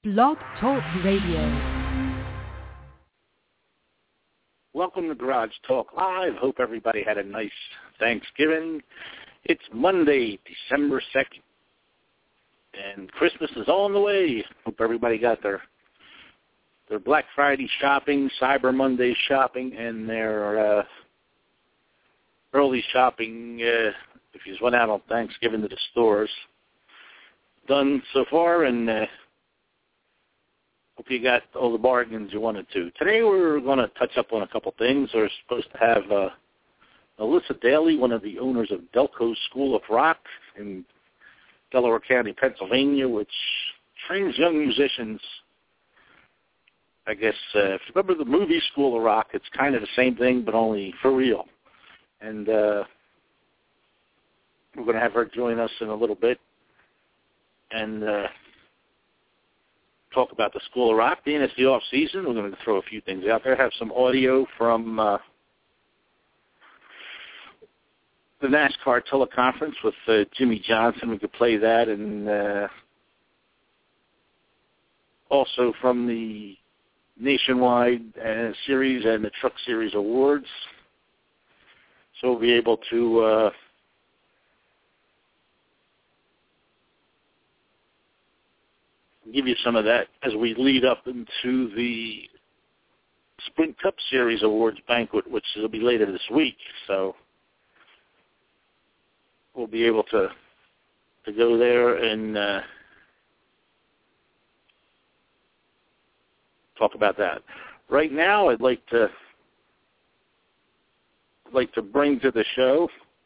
Blog Talk Radio. Welcome to Garage Talk Live. Hope everybody had a nice Thanksgiving. It's Monday, December 2nd, and Christmas is on the way. Hope everybody got their Black Friday shopping, Cyber Monday shopping, and their early shopping, if you just went out on Thanksgiving to the stores, done so far, and hope you got all the bargains you wanted to. Today we're going to touch up on a couple things. We're supposed to have Alyssa Daly, one of the owners of Delco School of Rock in Delaware County, Pennsylvania, which trains young musicians. I guess if you remember the movie School of Rock, it's kind of the same thing, but only for real. And we're going to have her join us in a little bit and talk about the School of Rock. Being it's the off season, we're going to throw a few things out there. Have some audio from the NASCAR teleconference with Jimmy Johnson. We could play that, and also from the Nationwide Series and the Truck Series Awards. So we'll be able to give you some of that as we lead up into the Sprint Cup Series Awards banquet, which will be later this week. So we'll be able to go there and talk about that. Right now, I'd like to bring to the show.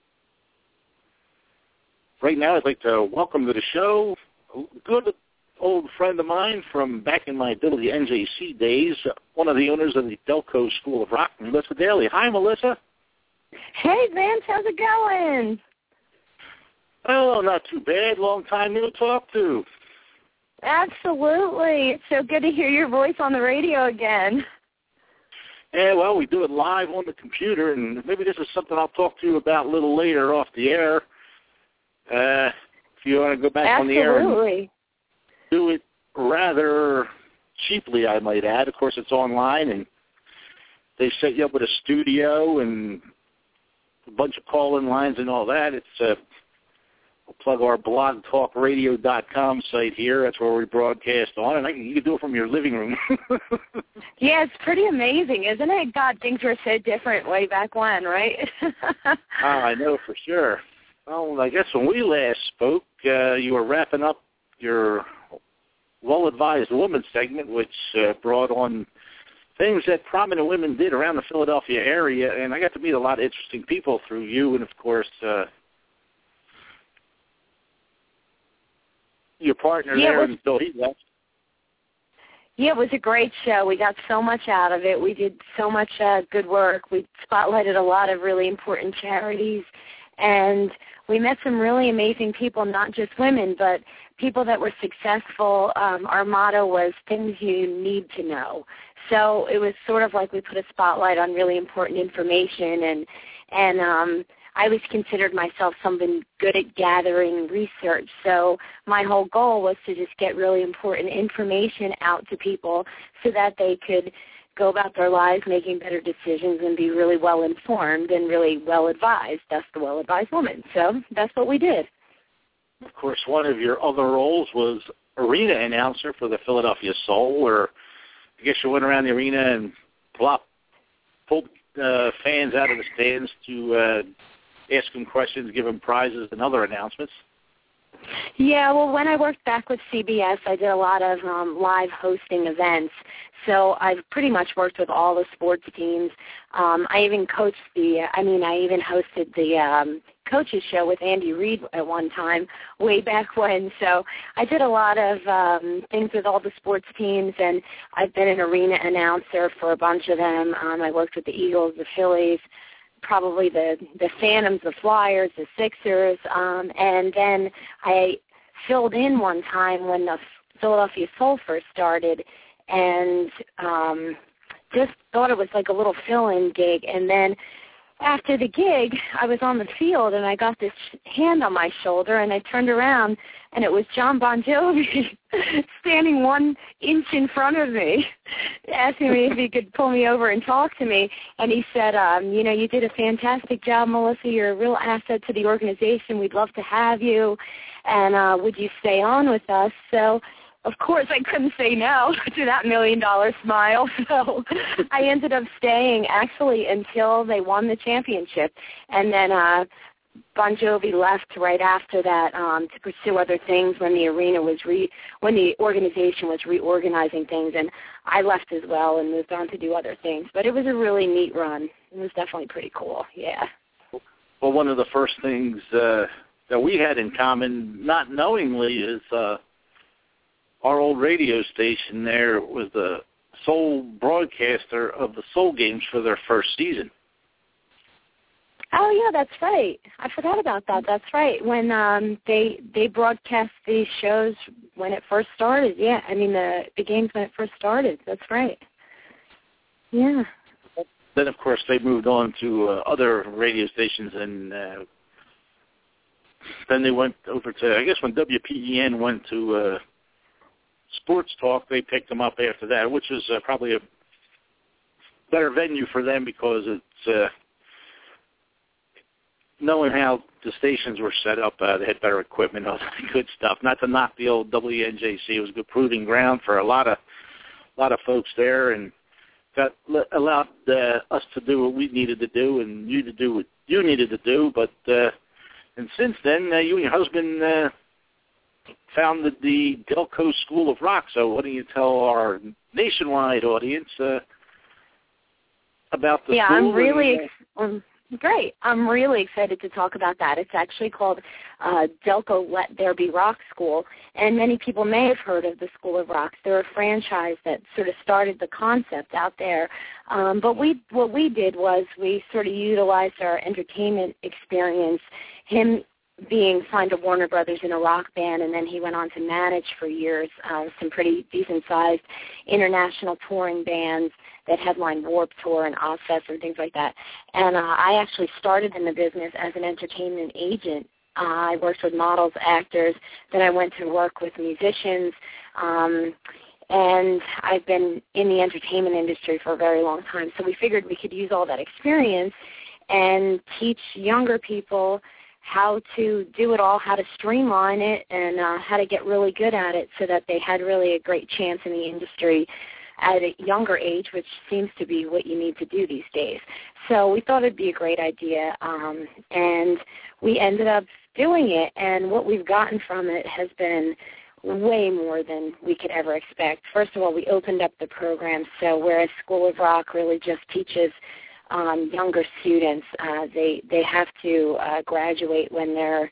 Right now, I'd like to welcome to the show a good old friend of mine from back in my Ability NJC days, one of the owners of the Delco School of Rock, Melissa Daly. Hi, Melissa. Hey, Vance, how's it going? Oh, not too bad. Long time no talk to. Absolutely. It's so good to hear your voice on the radio again. Yeah, well, we do it live on the computer, and maybe this is something I'll talk to you about a little later off the air. If you want to go back on the air and do it rather cheaply, I might add. Of course, it's online, and they set you up with a studio and a bunch of call-in lines and all that. It's we'll plug our blogtalkradio.com site here. That's where we broadcast on, and you can do it from your living room. Yeah, it's pretty amazing, isn't it? God, things were so different way back when, right? I know for sure. Well, I guess when we last spoke, you were wrapping up your Well-Advised Woman segment, which brought on things that prominent women did around the Philadelphia area, and I got to meet a lot of interesting people through you, and of course, your partner there until he left. Yeah, it was a great show. We got so much out of it. We did so much good work. We spotlighted a lot of really important charities, and we met some really amazing people, not just women, but people that were successful. Our motto was things you need to know. So it was sort of like we put a spotlight on really important information, and I always considered myself someone good at gathering research. So my whole goal was to just get really important information out to people so that they could go about their lives making better decisions and be really well-informed and really well-advised. That's the well-advised woman. So that's what we did. Of course, one of your other roles was arena announcer for the Philadelphia Soul, where I guess you went around the arena and pulled fans out of the stands to ask them questions, give them prizes and other announcements. Yeah, well, when I worked back with CBS, I did a lot of live hosting events. So I've pretty much worked with all the sports teams. I even hosted the coaches show with Andy Reid at one time, way back when. So I did a lot of things with all the sports teams, and I've been an arena announcer for a bunch of them. I worked with the Eagles, the Phillies, probably the Phantoms, the Flyers, the Sixers, and then I filled in one time when the Philadelphia Soul first started, and just thought it was like a little fill-in gig, and then after the gig, I was on the field, and I got this hand on my shoulder, and I turned around, and it was Jon Bon Jovi standing 1 inch in front of me, asking me if he could pull me over and talk to me. And he said, you did a fantastic job, Melissa. You're a real asset to the organization. We'd love to have you, and would you stay on with us? So, of course, I couldn't say no to that $1 million smile. So I ended up staying actually until they won the championship. And then Bon Jovi left right after that to pursue other things when the arena was when the organization was reorganizing things. And I left as well and moved on to do other things. But it was a really neat run. It was definitely pretty cool, yeah. Well, one of the first things that we had in common, not knowingly, is our old radio station there was the sole broadcaster of the Soul Games for their first season. Oh, yeah, that's right. I forgot about that. That's right. When they broadcast these shows when it first started. Yeah, I mean the games when it first started. That's right. Yeah. Then, of course, they moved on to other radio stations, and then they went over to, I guess when WPEN went to Sports Talk, they picked them up after that, which is probably a better venue for them because it's knowing how the stations were set up, they had better equipment, all that good stuff. Not to knock the old WNJC, it was a good proving ground for a lot of folks there, and that allowed us to do what we needed to do, and you to do what you needed to do. But and since then, you and your husband founded the Delco School of Rock. So what do you tell our nationwide audience about the school? I'm really great. I'm really excited to talk about that. It's actually called Delco Let There Be Rock School, and many people may have heard of the School of Rock. They're a franchise that sort of started the concept out there. But what we did was we sort of utilized our entertainment experience, him being signed to Warner Brothers in a rock band, and then he went on to manage for years some pretty decent-sized international touring bands that headlined Warped Tour and Ozfest and things like that. And I actually started in the business as an entertainment agent. I worked with models, actors, then I went to work with musicians, and I've been in the entertainment industry for a very long time. So we figured we could use all that experience and teach younger people how to do it all, how to streamline it, and how to get really good at it so that they had really a great chance in the industry at a younger age, which seems to be what you need to do these days. So we thought it would be a great idea, and we ended up doing it, and what we've gotten from it has been way more than we could ever expect. First of all, we opened up the program, so whereas School of Rock really just teaches younger students, they have to graduate when they're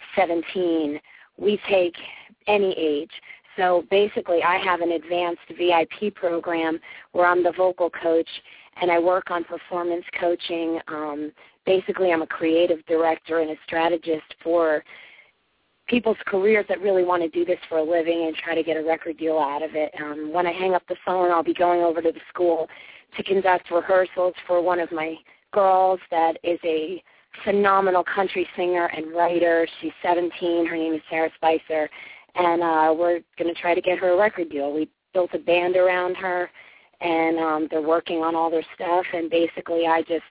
17. We take any age. So basically I have an advanced VIP program where I'm the vocal coach and I work on performance coaching. Basically I'm a creative director and a strategist for people's careers that really want to do this for a living and try to get a record deal out of it. When I hang up the phone, I'll be going over to the school to conduct rehearsals for one of my girls that is a phenomenal country singer and writer. She's 17. Her name is Sarah Spicer, and we're going to try to get her a record deal. We built a band around her, and they're working on all their stuff, and basically I just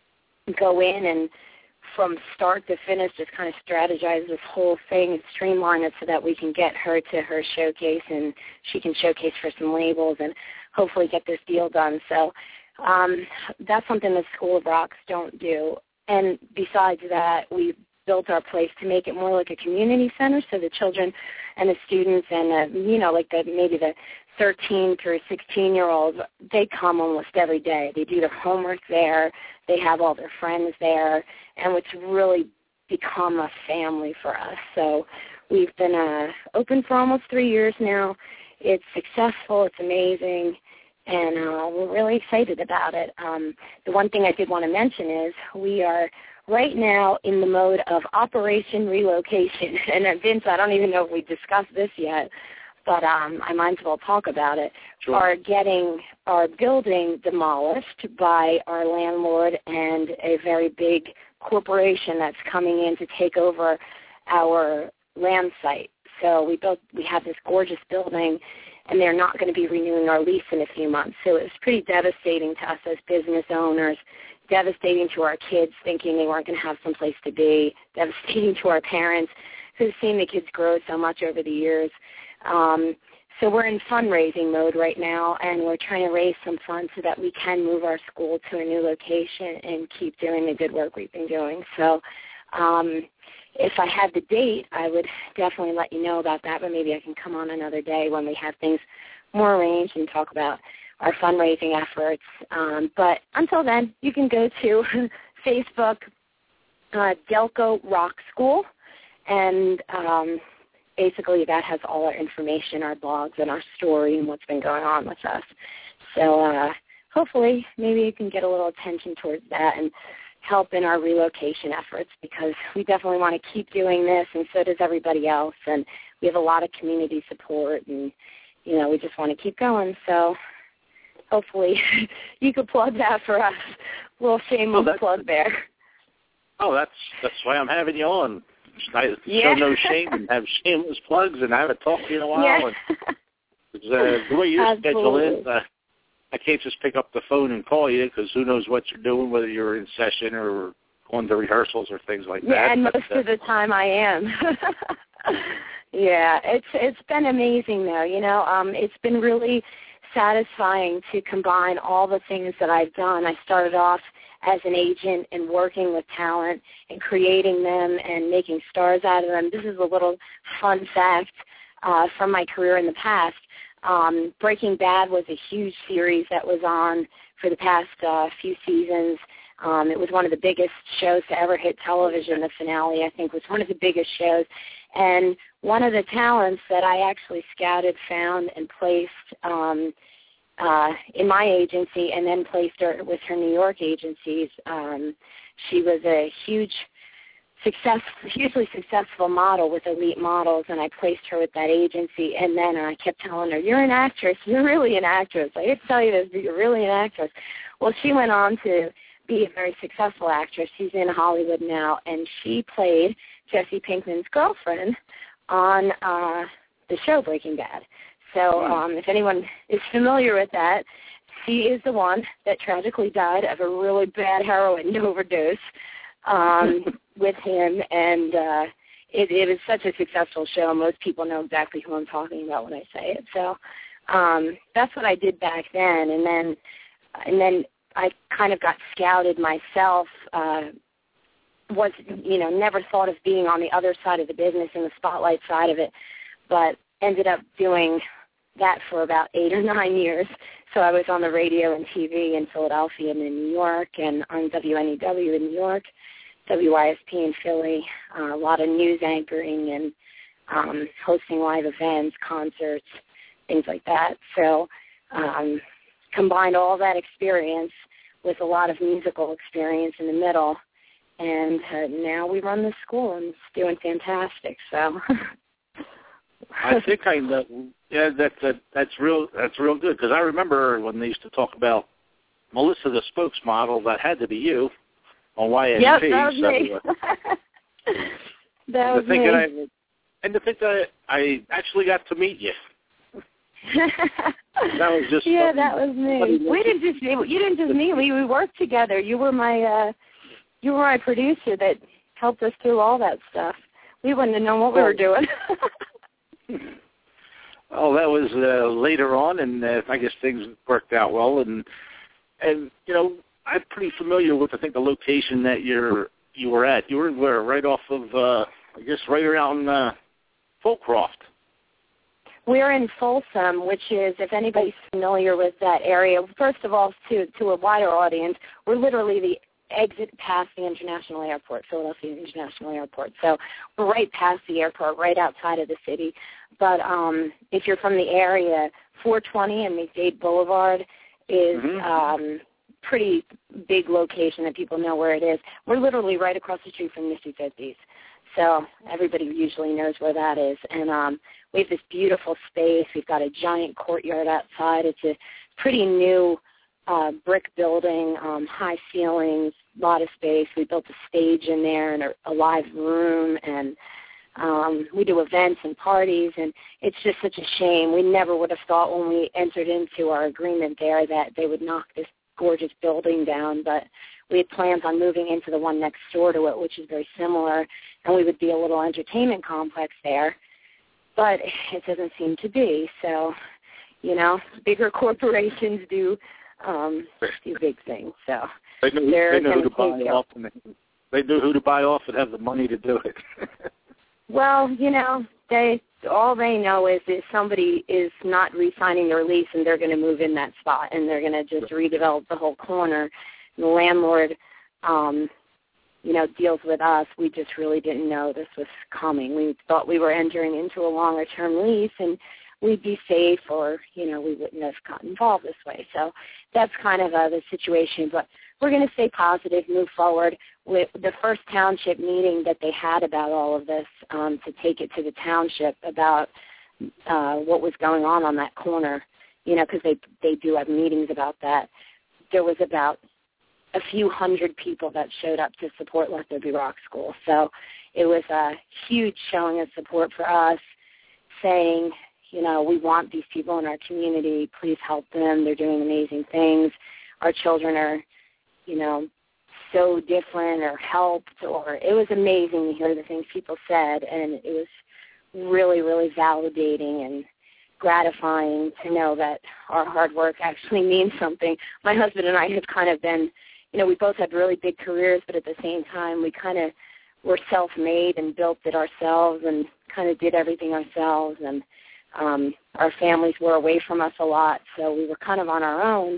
go in and from start to finish just kind of strategize this whole thing and streamline it so that we can get her to her showcase and she can showcase for some labels and hopefully get this deal done. So that's something the School of Rocks don't do. And besides that, we built our place to make it more like a community center so the children and the students and, maybe the 13 through 16-year-olds, they come almost every day. They do their homework there. They have all their friends there. And it's really become a family for us. So we've been open for almost 3 years now. It's successful. It's amazing. And we're really excited about it. The one thing I did want to mention is we are right now in the mode of Operation Relocation. And Vince, I don't even know if we discussed this yet, but I might as well talk about it, sure. are building demolished by our landlord and a very big corporation that's coming in to take over our land site. So we have this gorgeous building, and they're not going to be renewing our lease in a few months. So it was pretty devastating to us as business owners, devastating to our kids thinking they weren't going to have some place to be, devastating to our parents who've seen the kids grow so much over the years. So we're in fundraising mode right now, and we're trying to raise some funds so that we can move our school to a new location and keep doing the good work we've been doing. So if I had the date, I would definitely let you know about that, but maybe I can come on another day when we have things more arranged and talk about our fundraising efforts. But until then, you can go to Facebook, Delco Rock School, and basically that has all our information, our blogs, and our story and what's been going on with us. So hopefully maybe you can get a little attention towards that and help in our relocation efforts, because we definitely want to keep doing this, and so does everybody else. And we have a lot of community support, and, you know, we just want to keep going. So hopefully you could plug that for us. A little shameless plug there. Oh, that's why I'm having you on. I yeah. show no shame and have shameless plugs, and I haven't talked to you in a while. Yeah. And, the way your schedule is, I can't just pick up the phone and call you, because who knows what you're doing, whether you're in session or going to rehearsals or things like that. Yeah, and most of the time I am. Yeah, it's been amazing, though. You know, it's been really satisfying to combine all the things that I've done. I started off as an agent and working with talent and creating them and making stars out of them. This is a little fun fact from my career in the past. Breaking Bad was a huge series that was on for the past few seasons. It was one of the biggest shows to ever hit television. The finale, I think, was one of the biggest shows. And one of the talents that I actually scouted, found, and placed in my agency, and then placed her with her New York agencies, she was a hugely successful model with Elite Models, and I placed her with that agency. And then I kept telling her, "You're an actress. You're really an actress. I hate to tell you this, but you're really an actress." Well, she went on to be a very successful actress. She's in Hollywood now, and she played Jesse Pinkman's girlfriend on the show Breaking Bad. So if anyone is familiar with that, she is the one that tragically died of a really bad heroin overdose with him, and it was such a successful show. Most people know exactly who I'm talking about when I say it. So that's what I did back then, and then I kind of got scouted myself. Never thought of being on the other side of the business and the spotlight side of it, but ended up doing that for about 8 or 9 years. So I was on the radio and TV in Philadelphia and in New York, and on WNEW in New York, WYSP in Philly, a lot of news anchoring and hosting live events, concerts, things like that. So combined all that experience with a lot of musical experience in the middle, and now we run the school, and it's doing fantastic. So I think I know. Yeah, that's real good, because I remember when they used to talk about Melissa the spokesmodel. That had to be you on YNP. Yep, that was me. That was me. And to think that I actually got to meet you. That was just that was me. You didn't just meet me. We worked together. You were my producer that helped us do all that stuff. We wouldn't have known what we were doing. Oh, that was later on, and I guess things worked out well. And you know, I'm pretty familiar with, I think, the location that you were at. You were where? Right off of, I guess, right around Folcroft. We're in Folsom, which is, if anybody's familiar with that area, first of all, to a wider audience, we're literally the exit past the International Airport, Philadelphia International Airport. So we're right past the airport, right outside of the city. But if you're from the area, 420 and McDade Boulevard is pretty big location that people know where it is. We're literally right across the street from Nifty 50s. So everybody usually knows where that is. And we have this beautiful space. We've got a giant courtyard outside. It's a pretty new brick building, high ceilings, a lot of space. We built a stage in there and a live room, and we do events and parties, and it's just such a shame. We never would have thought when we entered into our agreement there that they would knock this gorgeous building down, but we had plans on moving into the one next door to it, which is very similar, and we would be a little entertainment complex there, but it doesn't seem to be. So, you know, bigger corporations do big things. So they know who to buy off, and they know who to buy off and have the money to do it. Well, you know, all they know is that somebody is not re-signing their lease and they're going to move in that spot and they're going to just redevelop the whole corner. And the landlord, you know, deals with us. We just really didn't know this was coming. We thought we were entering into a longer-term lease and we'd be safe, or, you know, we wouldn't have gotten involved this way. So that's kind of the situation. But we're going to stay positive, move forward. With the first township meeting that they had about all of this, to take it to the township about what was going on that corner, you know, because they do have meetings about that. There was about a few hundred people that showed up to support Let There Be Rock School. So it was a huge showing of support for us, saying, you know, we want these people in our community. Please help them. They're doing amazing things. Our children are, you know, so different or helped, or it was amazing to hear the things people said, and it was really, really validating and gratifying to know that our hard work actually means something. My husband and I have kind of been, you know, we both had really big careers, but at the same time we kind of were self-made and built it ourselves and kind of did everything ourselves, and our families were away from us a lot, so we were kind of on our own.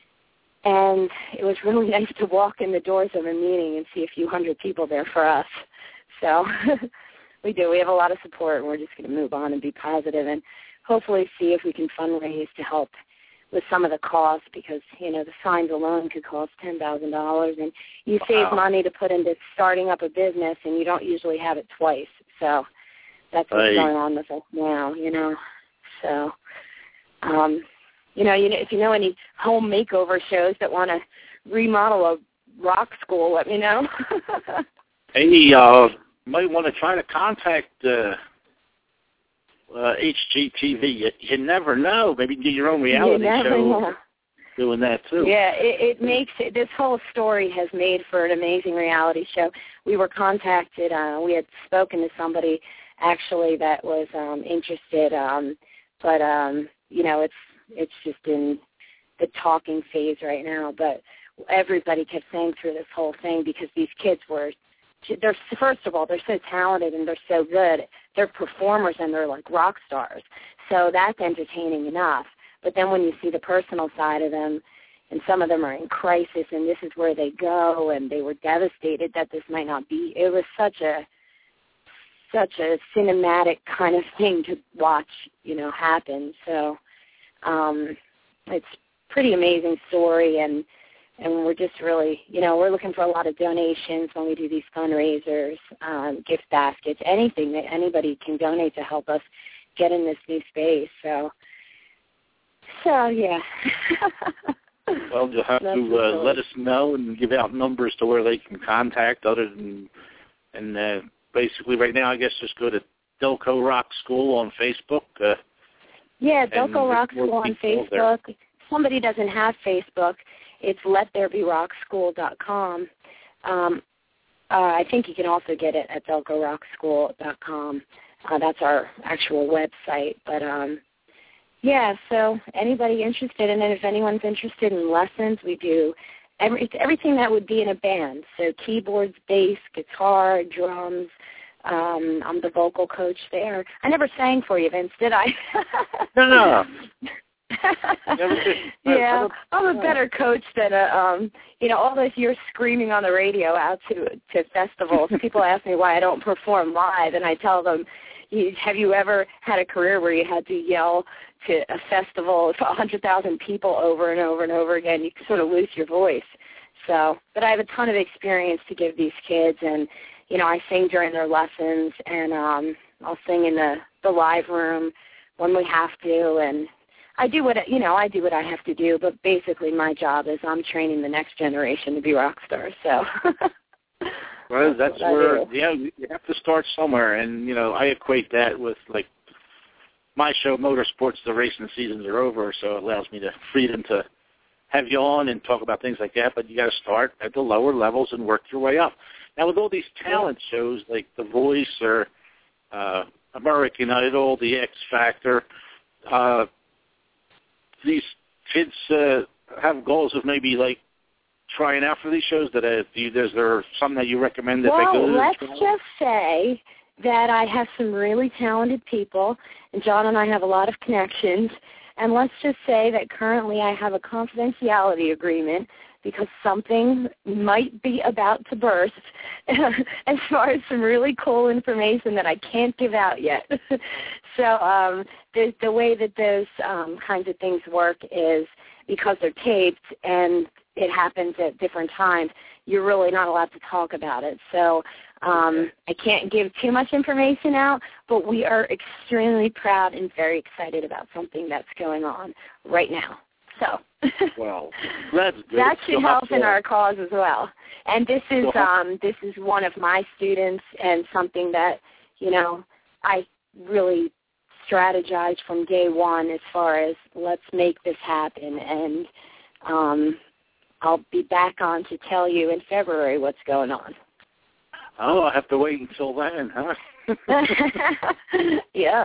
And it was really nice to walk in the doors of a meeting and see a few hundred people there for us. So we do. We have a lot of support, and we're just going to move on and be positive and hopefully see if we can fundraise to help with some of the costs, because, you know, the signs alone could cost $10,000. And you save money to put into starting up a business, and you don't usually have it twice. So that's what's going on with us now, you know. So, you know, if you know any home makeover shows that want to remodel a rock school, let me know. Hey, you might want to try to contact HGTV. You never know. Maybe you can get your own reality show doing that too. Yeah, it makes it, this whole story has made for an amazing reality show. We were contacted. We had spoken to somebody actually that was interested, but you know, it's just in the talking phase right now. But everybody kept saying through this whole thing, because these kids they're first of all, they're so talented and they're so good. They're performers and they're like rock stars. So that's entertaining enough. But then when you see the personal side of them, and some of them are in crisis, and this is where they go, and they were devastated that this might not be. It was such a cinematic kind of thing to watch, you know, happen. So it's a pretty amazing story, and we're just really, you know, we're looking for a lot of donations when we do these fundraisers, gift baskets, anything that anybody can donate to help us get in this new space. So yeah. Well, you'll have to let us know and give out numbers to where they can contact other than, and basically right now I guess just go to Delco Rock School on Facebook. Yeah, Delco Rock School on Facebook. There. Somebody doesn't have Facebook. It's letthereberockschool.com. I think you can also get it at delcorockschool.com. That's our actual website. But, yeah, so anybody interested, and then if anyone's interested in lessons, we do everything that would be in a band. So keyboards, bass, guitar, drums. I'm the vocal coach there. I never sang for you, Vince, did I? No. Yeah, I'm a better coach than you know, all those years screaming on the radio out to festivals. People ask me why I don't perform live, and I tell them, have you ever had a career where you had to yell to a festival for 100,000 people over and over and over again? You sort of lose your voice. So, but I have a ton of experience to give these kids, and you know, I sing during their lessons, and I'll sing in the live room when we have to, and I do what I have to do. But basically, my job is I'm training the next generation to be rock stars. So. Well, that's where you have to start somewhere, and I equate that with like my show, Motorsports. The racing seasons are over, so it allows me the freedom to have you on and talk about things like that, but you got to start at the lower levels and work your way up. Now, with all these talent shows like The Voice or American Idol, The X Factor, these kids have goals of maybe like trying out for these shows. Is there something that you recommend that they go to? Well, let's just say that I have some really talented people, and John and I have a lot of connections. And let's just say that currently I have a confidentiality agreement because something might be about to burst as far as some really cool information that I can't give out yet. So the way that those kinds of things work is because they're taped and it happens at different times, you're really not allowed to talk about it. So I can't give too much information out, but we are extremely proud and very excited about something that's going on right now. So well, that's good. That should help in our cause as well. And this is one of my students, and something that I really strategized from day one as far as let's make this happen. And I'll be back on to tell you in February what's going on. Oh, I'll have to wait until then, huh? Yeah.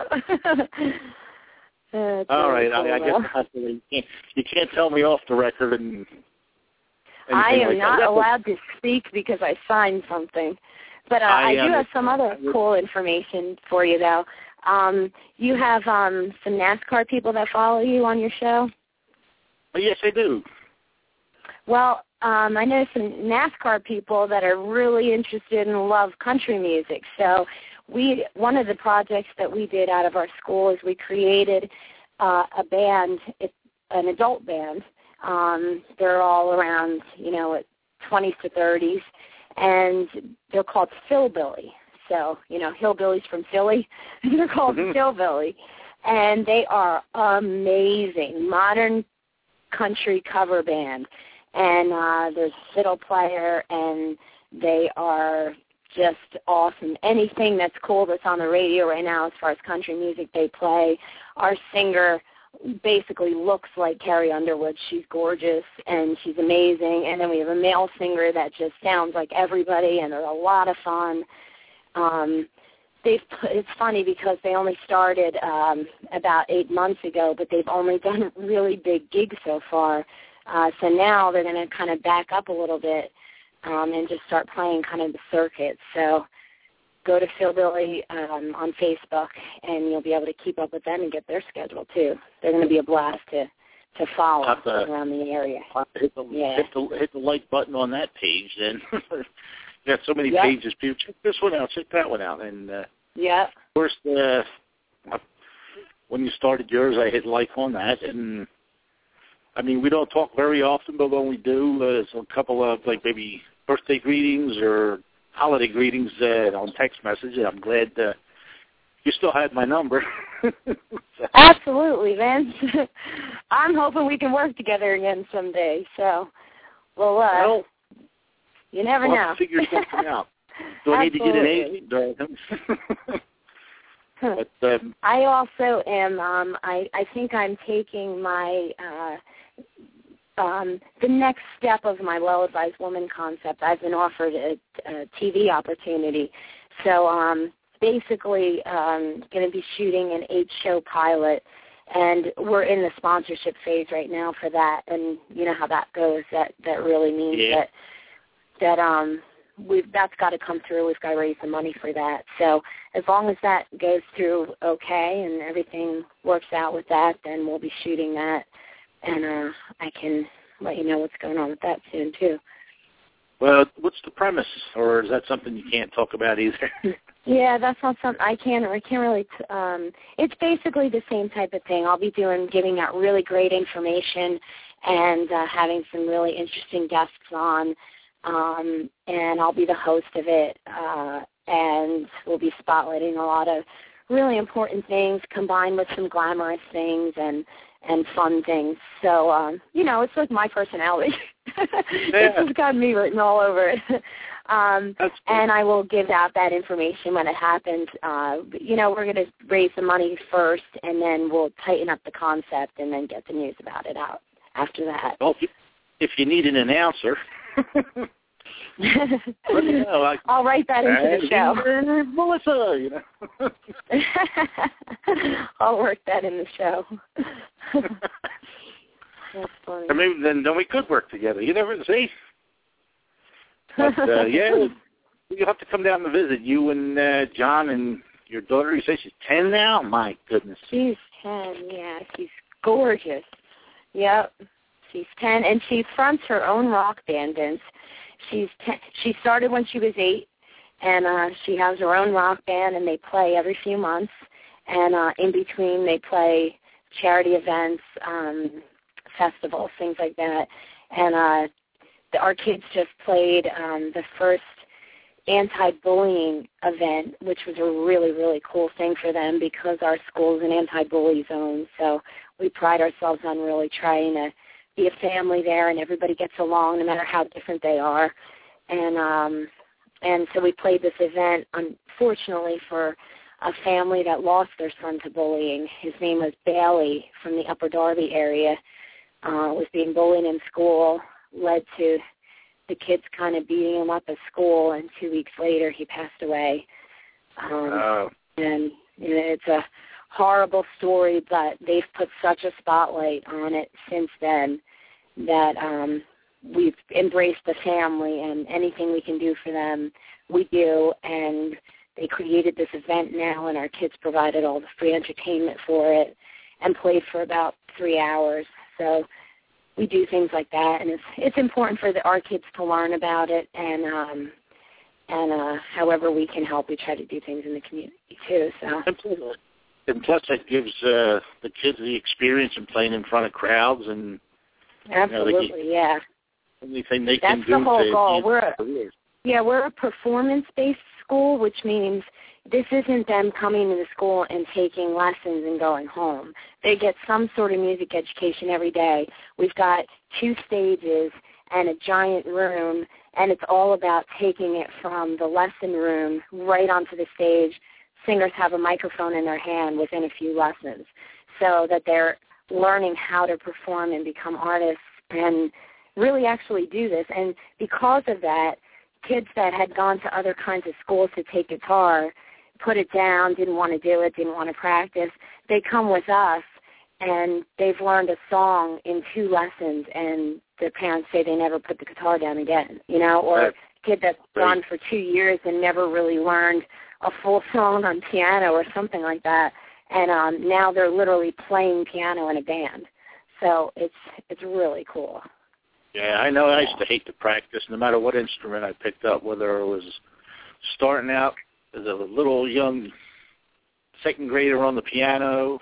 All right, I guess I have to wait. You can't tell me off the record. And I am like not that. allowed to speak because I signed something. But I do have some other cool information for you, though. You have some NASCAR people that follow you on your show? Oh, yes, I do. Well, I know some NASCAR people that are really interested and love country music. So one of the projects that we did out of our school is we created a band, an adult band. They're all around, 20s to 30s, and they're called Philbilly. So, hillbillies from Philly. They're called Philbilly. And they are amazing, modern country cover band. And there's a fiddle player, and they are just awesome. Anything that's cool that's on the radio right now as far as country music they play. Our singer basically looks like Carrie Underwood. She's gorgeous, and she's amazing. And then we have a male singer that just sounds like everybody, and they're a lot of fun. It's funny because they only started about 8 months ago, but they've only done really big gigs so far. So now they're going to kind of back up a little bit and just start playing kind of the circuit. So go to Philbilly on Facebook, and you'll be able to keep up with them and get their schedule, too. They're going to be a blast to follow around the area. Hit the like button on that page, then. You got so many pages. People, check this one out, check that one out. And of course, when you started yours, I hit like on that, and I mean, we don't talk very often, but when we do, there's a couple of, like, maybe birthday greetings or holiday greetings on text message, and I'm glad you still had my number. Absolutely, Vince. I'm hoping we can work together again someday, so, well, you never know. Let's figure something out. Do I need to get an agent? But, I also am, I think I'm taking my, the next step of my well-advised woman concept. I've been offered a TV opportunity. So basically going to be shooting an 8-show pilot, and we're in the sponsorship phase right now for that. And you know how that goes. That really means that's got to come through. We've got to raise the money for that. So as long as that goes through okay and everything works out with that, then we'll be shooting that. And I can let you know what's going on with that soon, too. Well, what's the premise, or is that something you can't talk about either? Yeah, that's not something I can't really. It's basically the same type of thing. I'll be giving out really great information and having some really interesting guests on, and I'll be the host of it. and we'll be spotlighting a lot of really important things combined with some glamorous things and fun things. So, it's like my personality. It's just got me written all over it. And I will give out that information when it happens. We're going to raise the money first, and then we'll tighten up the concept and then get the news about it out after that. Well, if you need an announcer, let me know. I'll write that into the show. Melissa, I'll work that in the show. That's funny. Or maybe then we could work together. You never see. But, you'll have to come down to visit. You and John and your daughter. You say she's 10 now? My goodness. She's 10, yeah. She's gorgeous. Yep. She's 10, and she fronts her own rock band, Vince. She's 10. She started when she was 8, and she has her own rock band, and they play every few months. And in between, they play charity events, festivals, things like that. And our kids just played the first anti-bullying event, which was a really, really cool thing for them because our school is an anti-bully zone. So we pride ourselves on really trying to be a family there, and everybody gets along no matter how different they are. And so we played this event, unfortunately, for a family that lost their son to bullying. His name was Bailey from the Upper Darby area. Was being bullied in school, led to the kids kind of beating him up at school, and 2 weeks later he passed away. And it's a horrible story, but they've put such a spotlight on it since then that we've embraced the family, and anything we can do for them, we do. And they created this event now, and our kids provided all the free entertainment for it and played for about 3 hours. So we do things like that, and it's important for our kids to learn about it, and however we can help, we try to do things in the community too. So. And plus, that gives the kids the experience in playing in front of crowds, and absolutely, yeah. Anything they That's can do. That's the whole goal. We're a performance-based school, which means this isn't them coming to the school and taking lessons and going home. They get some sort of music education every day. We've got 2 stages and a giant room, and it's all about taking it from the lesson room right onto the stage. Singers have a microphone in their hand within a few lessons, so that they're learning how to perform and become artists and really actually do this. And because of that, kids that had gone to other kinds of schools to take guitar put it down, didn't want to do it, didn't want to practice. They come with us, and they've learned a song in 2 lessons, and their parents say they never put the guitar down again, or a kid that's gone for 2 years and never really learned a full song on piano or something like that, and now they're literally playing piano in a band. So it's really cool. Yeah, I know. I used to hate to practice, no matter what instrument I picked up, whether it was starting out as a little young second grader on the piano,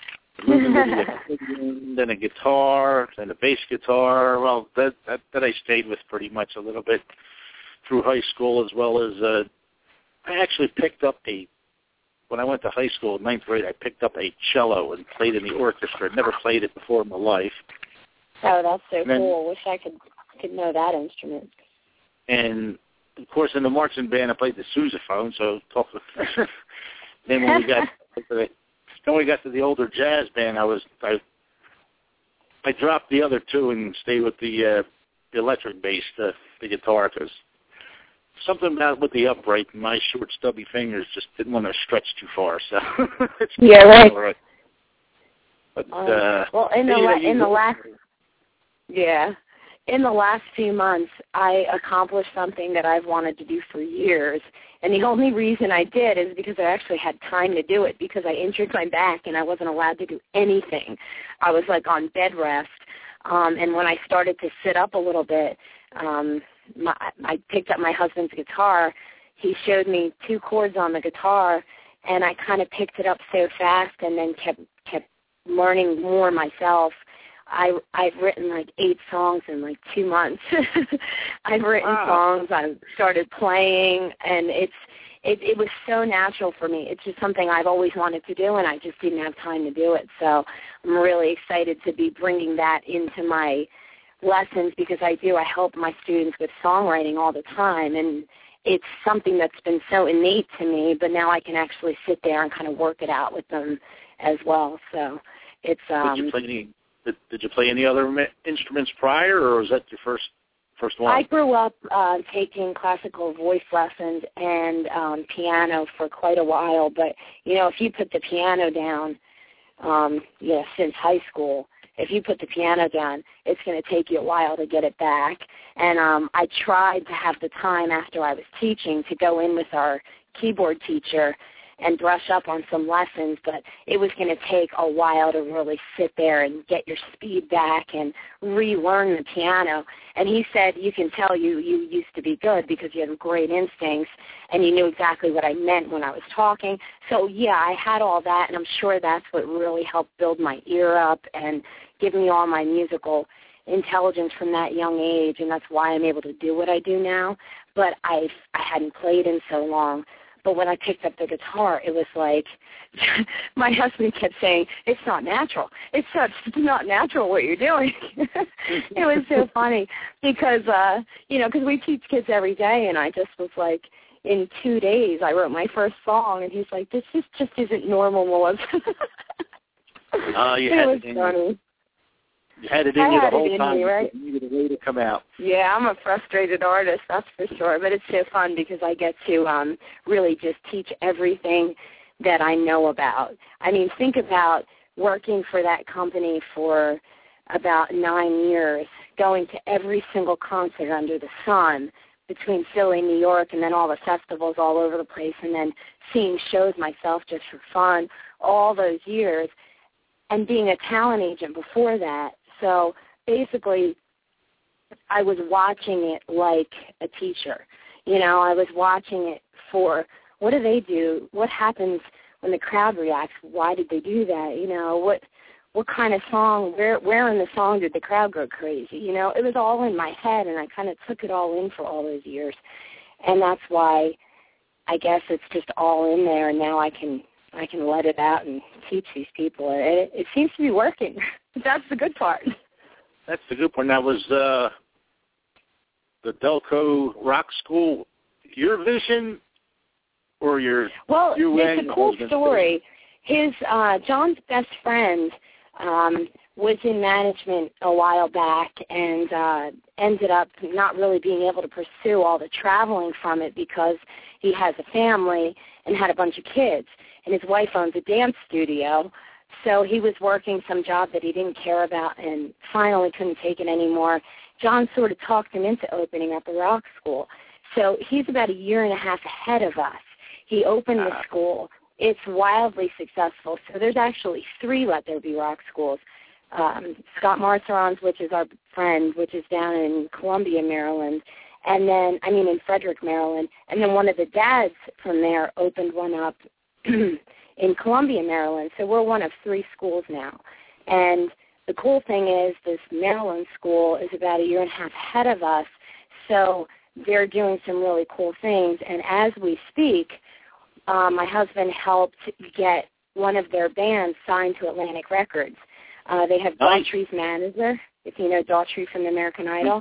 then a guitar, then a bass guitar. Well, that I stayed with pretty much a little bit through high school, as well as I actually picked up when I went to high school in 9th grade, I picked up a cello and played in the orchestra. I'd never played it before in my life. Oh, that's so cool. Wish I could know that instrument. And, of course, in the marching band, I played the sousaphone, so talk with then when we got to the older jazz band, I dropped the other 2 and stayed with the electric bass, the guitar, because something about with the upright, my short, stubby fingers just didn't want to stretch too far. So yeah, right. All right. But well, in the last few months, I accomplished something that I've wanted to do for years, and the only reason I did is because I actually had time to do it, because I injured my back and I wasn't allowed to do anything. I was like on bed rest, and when I started to sit up a little bit, I picked up my husband's guitar. He showed me 2 chords on the guitar, and I kind of picked it up so fast and then kept learning more myself. I've written like 8 songs in like 2 months. I've written songs. I started playing, and it was so natural for me. It's just something I've always wanted to do, and I just didn't have time to do it. So I'm really excited to be bringing that into my lessons because I help my students with songwriting all the time, and it's something that's been so innate to me, but now I can actually sit there and kind of work it out with them as well. So it's Did you play any other instruments prior, or was that your first one? I grew up taking classical voice lessons and piano for quite a while, but, if you put the piano down, since high school, if you put the piano down, it's going to take you a while to get it back. And I tried to have the time after I was teaching to go in with our keyboard teacher and brush up on some lessons, but it was going to take a while to really sit there and get your speed back and relearn the piano. And he said, you can tell you used to be good because you have great instincts and you knew exactly what I meant when I was talking. So, yeah, I had all that, and I'm sure that's what really helped build my ear up and give me all my musical intelligence from that young age, and that's why I'm able to do what I do now. But I hadn't played in so long. But when I picked up the guitar, it was like my husband kept saying, it's not natural. It's not natural what you're doing. It was so funny because, because we teach kids every day, and I just was like, in 2 days I wrote my first song, and he's like, this just isn't normal, Melissa. It was funny. You had it in you the whole time. Right? You needed a way to come out. Yeah, I'm a frustrated artist, that's for sure. But it's so fun because I get to really just teach everything that I know about. I mean, think about working for that company for about 9 years, going to every single concert under the sun between Philly, New York, and then all the festivals all over the place, and then seeing shows myself just for fun all those years, and being a talent agent before that. So basically, I was watching it like a teacher. I was watching it for what do they do? What happens when the crowd reacts? Why did they do that? What kind of song? Where in the song did the crowd go crazy? It was all in my head, and I kind of took it all in for all those years, and that's why I guess it's just all in there. And now I can let it out and teach these people. It seems to be working. That's the good part. That's the good part. Now, was the Delco Rock School your vision or your? Well, it's a cool story. His John's best friend was in management a while back and ended up not really being able to pursue all the traveling from it because he has a family and had a bunch of kids. And his wife owns a dance studio, so he was working some job that he didn't care about and finally couldn't take it anymore. John sort of talked him into opening up a rock school. So he's about 1.5 years ahead of us. He opened the school. It's wildly successful. So there's actually 3 Let There Be Rock schools. Scott Marceron's, which is our friend, which is down in Columbia, Maryland, and then, in Frederick, Maryland. And then one of the dads from there opened one up in Columbia, Maryland. So we're one of 3 schools now. And the cool thing is this Maryland school is about 1.5 years ahead of us, so they're doing some really cool things. And as we speak, my husband helped get one of their bands signed to Atlantic Records. They have Daughtry's manager, if you know Daughtry from American Idol.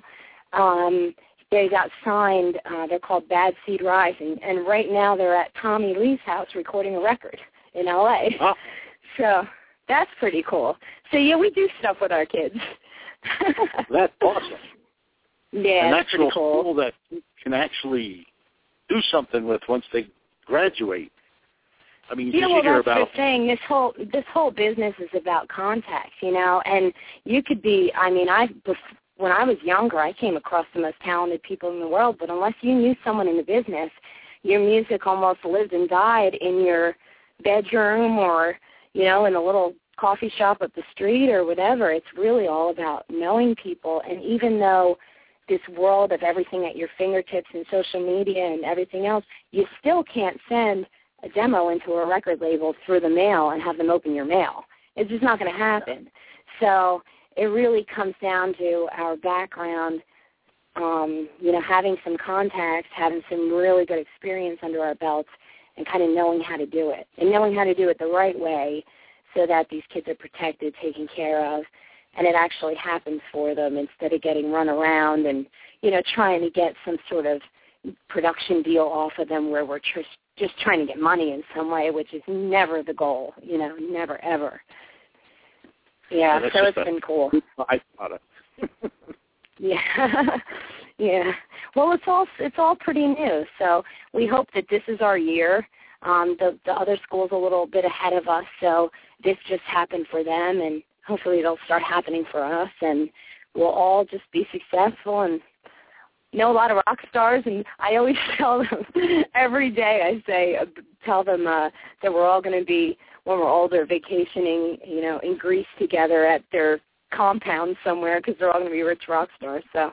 They got signed. They're called Bad Seed Rising, and right now they're at Tommy Lee's house recording a record in L.A. Oh. So that's pretty cool. So, yeah, we do stuff with our kids. That's awesome. Yeah, that's pretty cool. School that you can actually do something with once they graduate. You hear about. That's the thing. This whole business is about contacts, and you could be. When I was younger, I came across the most talented people in the world, but unless you knew someone in the business, your music almost lived and died in your bedroom or, in a little coffee shop up the street or whatever. It's really all about knowing people. And even though this world of everything at your fingertips and social media and everything else, you still can't send a demo into a record label through the mail and have them open your mail. It's just not going to happen. So it really comes down to our background having some contacts, having some really good experience under our belts, and kind of knowing how to do it, and knowing how to do it the right way so that these kids are protected, taken care of, and it actually happens for them instead of getting run around and, trying to get some sort of production deal off of them where we're just trying to get money in some way, which is never the goal, never, ever. Yeah, so it's been cool. I thought it. Yeah. Yeah. Well, it's all pretty new, so we hope that this is our year. The other school's a little bit ahead of us, so this just happened for them, and hopefully it'll start happening for us, and we'll all just be successful and know a lot of rock stars. And I always tell them every day, tell them that we're all going to be, when we're older, vacationing, in Greece together at their compound somewhere because they're all going to be rich rock stars. So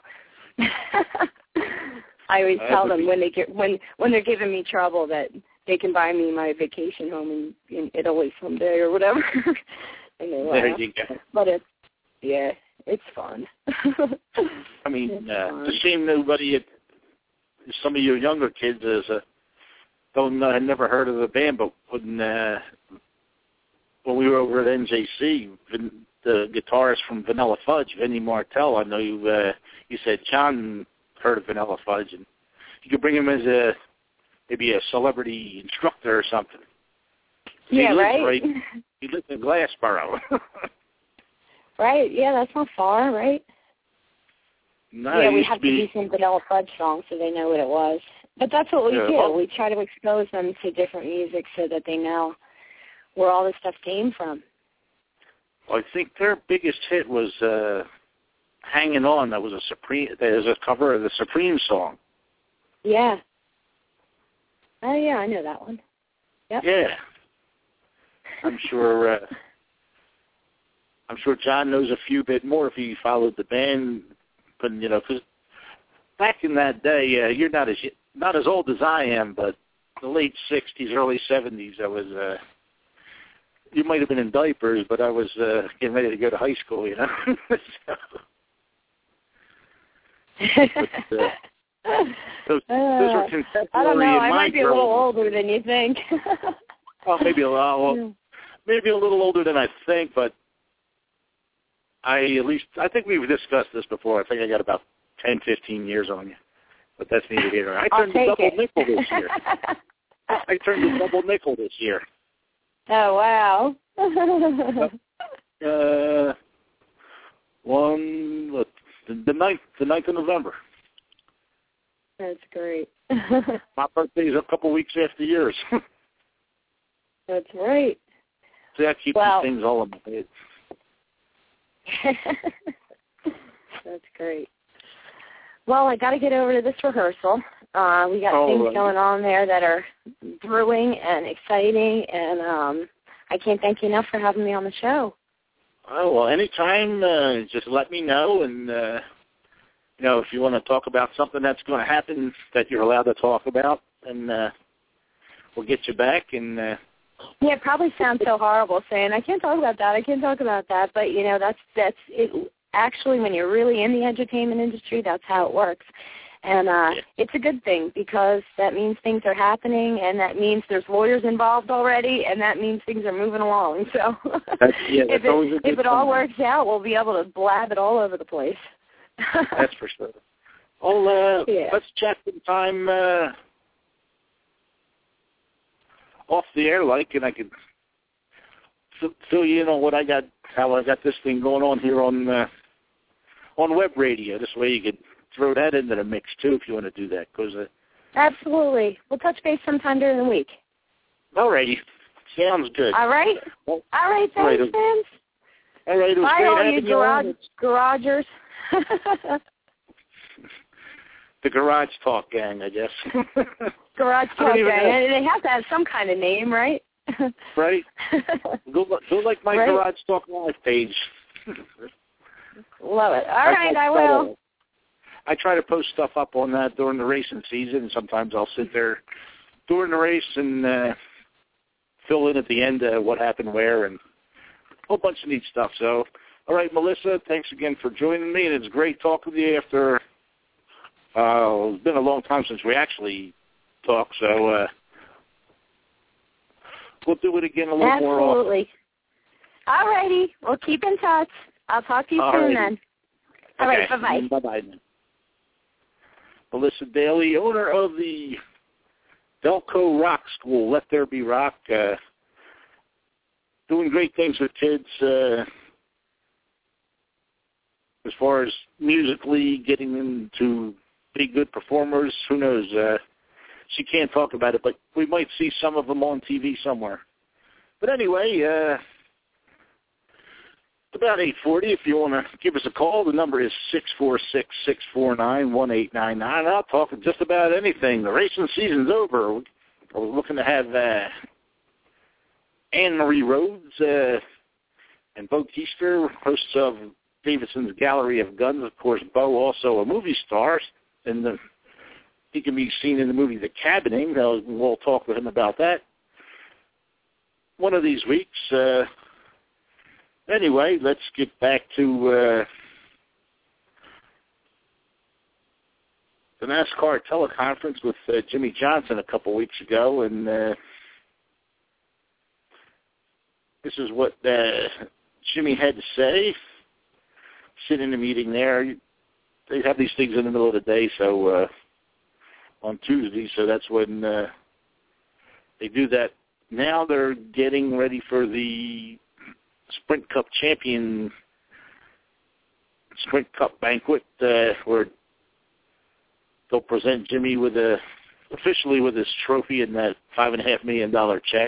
I always tell them when they're giving me trouble that they can buy me my vacation home in Italy someday or whatever. And they laugh. There you go. But it's fun. I mean, it's a shame nobody, some of your younger kids, had never heard of the band, but when we were over at NJC, the guitarist from Vanilla Fudge, Vinnie Martell, I know you said John heard of Vanilla Fudge, and you could bring him as maybe a celebrity instructor or something. Yeah, right? He lives in Glassboro. Right, yeah, that's not far, right? No, yeah, we have to do some Vanilla Fudge songs so they know what it was. But that's what we do. We try to expose them to different music so that they know where all this stuff came from. Well, I think their biggest hit was "Hanging On." That was a cover of the Supreme song. Yeah. Oh yeah, I know that one. Yep. Yeah. I'm sure John knows a few bit more if he followed the band, but because back in that day, you're not as old as I am, but the late '60s, early '70s, I was. You might have been in diapers, but I was getting ready to go to high school, Those were contemporary. I don't know. I might be a little older than you think. Well, maybe a little older than I think, but I think we've discussed this before. I think I got about 10, 15 years on you, but that's neither here nor there. I turned the double nickel this year. I turned the double nickel this year. Oh wow! The 9th of November. That's great. My birthday is a couple weeks after yours. That's right. See, I keep these things all in my head. That's great. Well, I got to get over to this rehearsal. We got things going on there that are thrilling and exciting, and I can't thank you enough for having me on the show. Oh, well, anytime, just let me know, and, if you want to talk about something that's going to happen that you're allowed to talk about, and we'll get you back. And yeah, it probably sounds so horrible saying, I can't talk about that, but, that's it. Actually, when you're really in the entertainment industry, that's how it works. And it's a good thing because that means things are happening, and that means there's lawyers involved already, and that means things are moving along. So if it all works out, we'll be able to blab it all over the place. That's for sure. Well, let's chat sometime off the air, and I can fill you in on what I got, how I got this thing going on here on web radio. This way you could throw that into the mix, too, if you want to do that. Absolutely. We'll touch base sometime during the week. All righty. Sounds good. All right. Well, all right, thanks, Vince. All right. Bye, all you garagers. The Garage Talk Gang, I guess. Garage Talk Gang. And they have to have some kind of name, right? Right. Go like my Garage Talk Live page. Love it. All right, I will. I try to post stuff up on that during the racing season, and sometimes I'll sit there during the race and fill in at the end what happened where, and a whole bunch of neat stuff. So, all right, Melissa, thanks again for joining me, and it's great talking to you after It's been a long time since we actually talked, so we'll do it again a little more often. Absolutely. All righty. We'll keep in touch. I'll talk to you soon then. All right. Bye-bye. Bye-bye. Melissa Daly, owner of the Delco Rock School, Let There Be Rock, doing great things with kids as far as musically getting them to be good performers. Who knows? She can't talk about it, but we might see some of them on TV somewhere. But anyway, it's about 8:40. If you want to give us a call, the number is 646-649-1899. I'll talk just about anything. The racing season's over. We're looking to have Anne-Marie Rhodes and Bo Keister, hosts of Davidson's Gallery of Guns. Of course, Bo also a movie star, and he can be seen in the movie The Cabining. We'll talk with him about that one of these weeks. Anyway, let's get back to the NASCAR teleconference with Jimmie Johnson a couple weeks ago, and this is what Jimmy had to say. Sitting in a meeting there. They have these things in the middle of the day, so on Tuesday, so that's when they do that. Now they're getting ready for the Sprint Cup Champion Sprint Cup banquet, where they'll present Jimmy officially with his trophy and that $5.5 million check,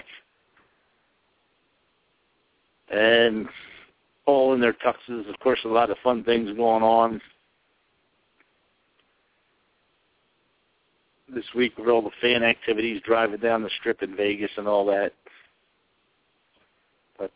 and all in their tuxes. Of course, a lot of fun things going on this week with all the fan activities, driving down the strip in Vegas and all that. But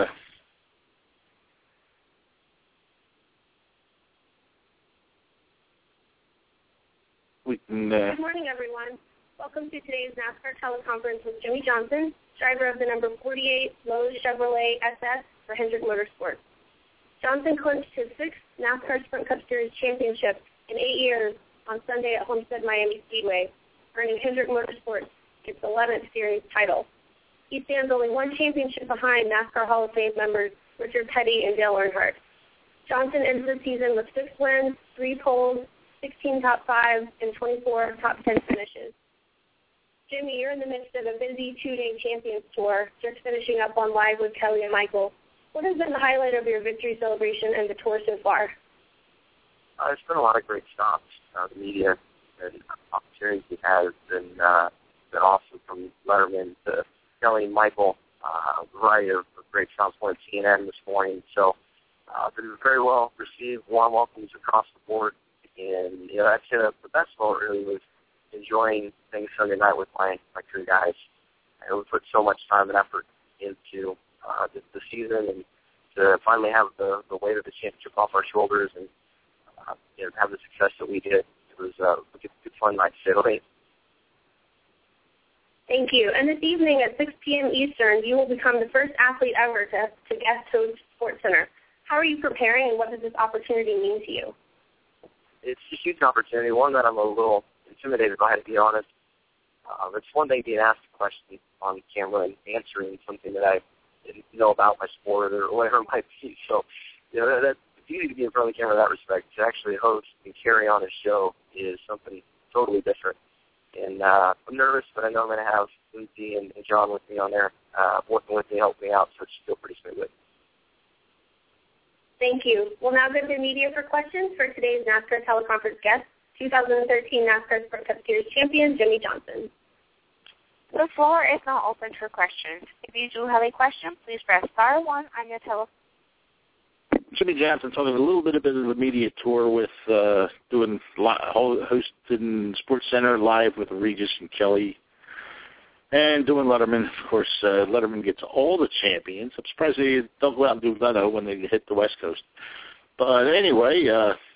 we can... Good morning, everyone. Welcome to today's NASCAR teleconference with Jimmie Johnson, driver of the number 48 Lowe's Chevrolet SS for Hendrick Motorsports. Johnson clinched his 6th NASCAR Sprint Cup Series championship in 8 years on Sunday at Homestead Miami Speedway, earning Hendrick Motorsports its 11th series title. He stands only one championship behind NASCAR Hall of Fame members Richard Petty and Dale Earnhardt. Johnson ended the season with 6 wins, 3 poles, 16 top 5s, and 24 top 10 finishes. Jimmy, you're in the midst of a busy 2-day Champions Tour, just finishing up on Live with Kelly and Michael. What has been the highlight of your victory celebration and the tour so far? There's been a lot of great stops. The media and opportunities we've had has been awesome, from Letterman to Kelly and Michael. A variety of great stops on CNN this morning. So been very well received, warm welcomes across the board. And I'd say that the best of all really was enjoying things Sunday night with my crew guys. We put so much time and effort into the season, and to finally have the weight of the championship off our shoulders and have the success that we did. It was a good fun night, to say the least. Thank you. And this evening at 6 p.m. Eastern, you will become the first athlete ever to guest host SportsCenter. How are you preparing, and what does this opportunity mean to you? It's a huge opportunity, one that I'm a little intimidated by, to be honest. It's one thing being asked a question on camera and answering something that I didn't know about my sport or whatever it might be. So, it's easy to be in front of the camera in that respect. To actually host and carry on a show is something totally different. And I'm nervous, but I know I'm going to have Lucy and John with me on there, working with me, helping me out, so it should feel pretty smooth. Thank you. We'll now go to the media for questions for today's NASCAR teleconference guest, 2013 NASCAR Sprint Cup Series champion, Jimmie Johnson. The floor is now open for questions. If you do have a question, please press star 1 on your telephone. Jimmie Johnson talking a little bit of the media tour with hosting SportsCenter live with Regis and Kelly, and doing Letterman. Of course, Letterman gets all the champions. I'm surprised they don't go out and do Leno when they hit the West Coast. But anyway,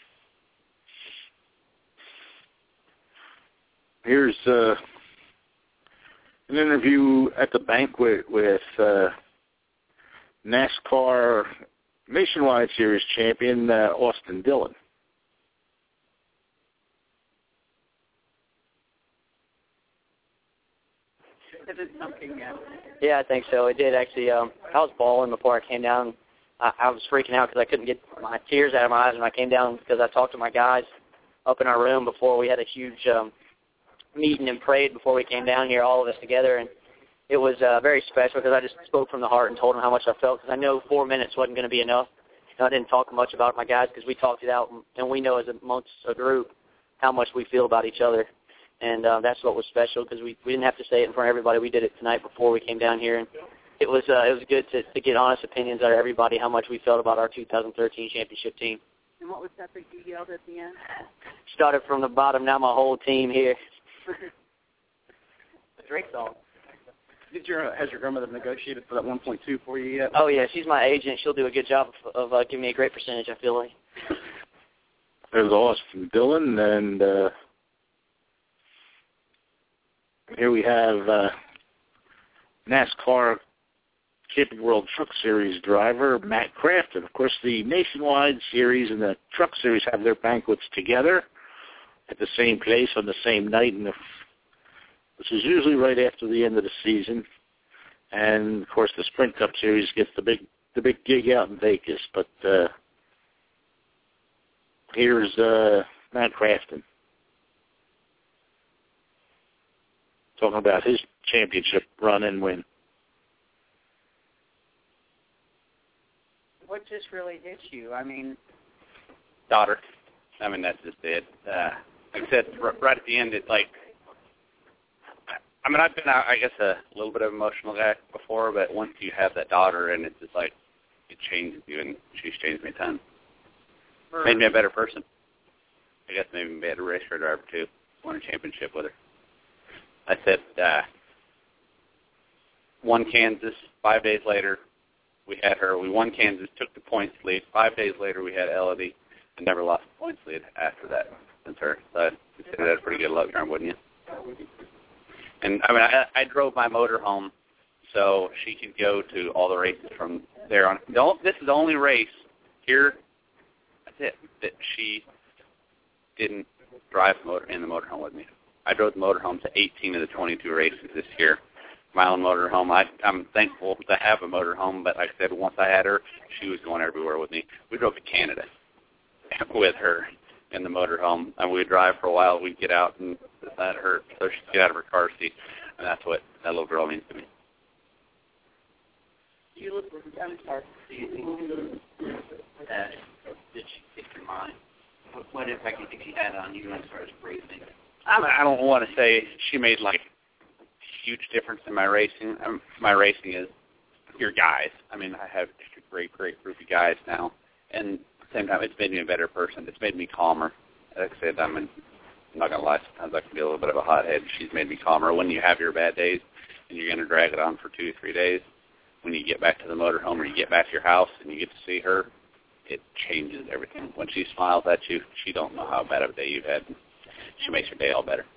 here's an interview at the banquet with NASCAR Nationwide Series champion Austin Dillon. Did it something yet? Yeah, I think so. It did, actually. I was bawling before I came down. I was freaking out because I couldn't get my tears out of my eyes when I came down because I talked to my guys up in our room before. We had a huge meeting and prayed before we came down here, all of us together, and it was very special because I just spoke from the heart and told them how much I felt because I know 4 minutes wasn't going to be enough. I didn't talk much about my guys because we talked it out, and we know as amongst a group how much we feel about each other, and that's what was special because we didn't have to say it in front of everybody. We did it tonight before we came down here, and it was good to get honest opinions out of everybody how much we felt about our 2013 championship team. And what was that you yelled at the end? Started from the bottom, now my whole team here. The Drake song. Has your grandmother negotiated for that 1.2 for you yet? Oh, yeah, she's my agent. She'll do a good job of giving me a great percentage, I feel like. There's Austin Dillon, and here we have NASCAR Camping World Truck Series driver Matt Crafton. Of course, the Nationwide Series and the Truck Series have their banquets together at the same place on the same night, and this is usually right after the end of the season. And of course, the Sprint Cup Series gets the big gig out in Vegas. But here's Matt Crafton talking about his championship run and win. What just really hit you? I mean, daughter. I mean, that's just it. Like I said, right at the end, it's like, I mean, I've been, I guess, a little bit of an emotional guy before, but once you have that daughter, and it's just like, it changes you, and she's changed me a ton. Made me a better person. I guess maybe a better race car driver, too. Won a championship with her. I said, won Kansas. 5 days later, we had her. We won Kansas, took the points lead. 5 days later, we had Elodie, and never lost the points lead after that since her. So I'd consider that a pretty good luck charm, wouldn't you? And, I mean, I drove my motor home so she could go to all the races from there on. This is the only race here, that's it, that she didn't drive in the motorhome with me. I drove the motorhome to 18 of the 22 races this year. My own motorhome. I'm thankful to have a motorhome, but like I said, once I had her, she was going everywhere with me. We drove to Canada with her in the motorhome, and we'd drive for a while. We'd get out, and that hurt, so she'd get out of her car seat, and that's what that little girl means to me. I'm sorry. Do you think that did she take your mind? What impact do you think she had on you as far as racing? I don't want to say she made like a huge difference in my racing. My racing is your guys. I mean, I have a great group of guys now, and at the same time, it's made me a better person. It's made me calmer. Like I said, I'm not going to lie, sometimes I can be a little bit of a hothead. She's made me calmer. When you have your bad days and you're going to drag it on for 2 to 3 days, when you get back to the motorhome or you get back to your house and you get to see her, it changes everything. When she smiles at you, she don't know how bad of a day you've had. She makes your day all better.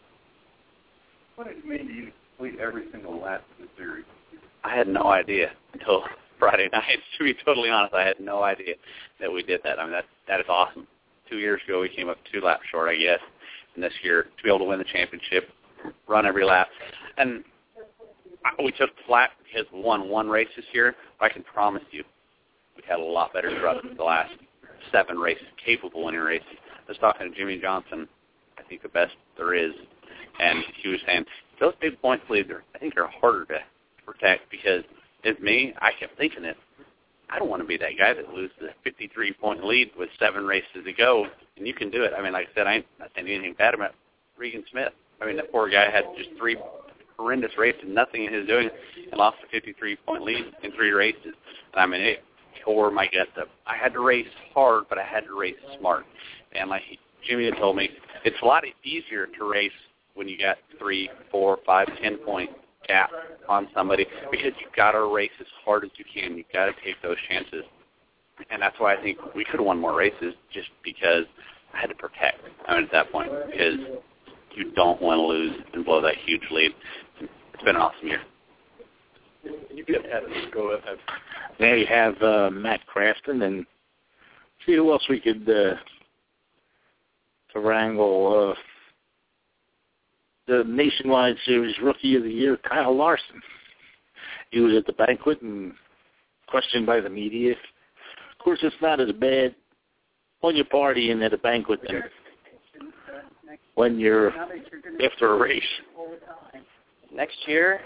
What did it mean to you to complete every single lap of the series? I had no idea until Friday night. To be totally honest, I had no idea that we did that. I mean, that is awesome. 2 years ago, we came up 2 laps short, I guess. And this year, to be able to win the championship, run every lap. And we took flat because we won 1 race this year. But I can promise you, we had a lot better trucks the last 7 races, capable of winning races. I was talking to Jimmy Johnson, I think the best there is, and he was saying, those big points leads, I think are harder to protect because, as me, I kept thinking that I don't want to be that guy that loses a 53-point lead with 7 races to go, and you can do it. I mean, like I said, I ain't not saying anything bad about Regan Smith. I mean, that poor guy had just 3 horrendous races, nothing in his doing, and lost a 53-point lead in 3 races. I mean, it tore my guts up. I had to race hard, but I had to race smart. And like Jimmy had told me, it's a lot easier to race when you got 3, 4, 5, 10-point gap on somebody because you've got to race as hard as you can. You've got to take those chances. And that's why I think we could have won more races just because I had to protect. I mean, at that point, because you don't want to lose and blow that huge lead. It's been an awesome year. You could have go ahead. There you have Matt Crafton, and see who else we could to wrangle. the Nationwide Series Rookie of the Year, Kyle Larson. He was at the banquet and questioned by the media. Of course, it's not as bad when you're partying at a banquet than when you're after a race. Next year,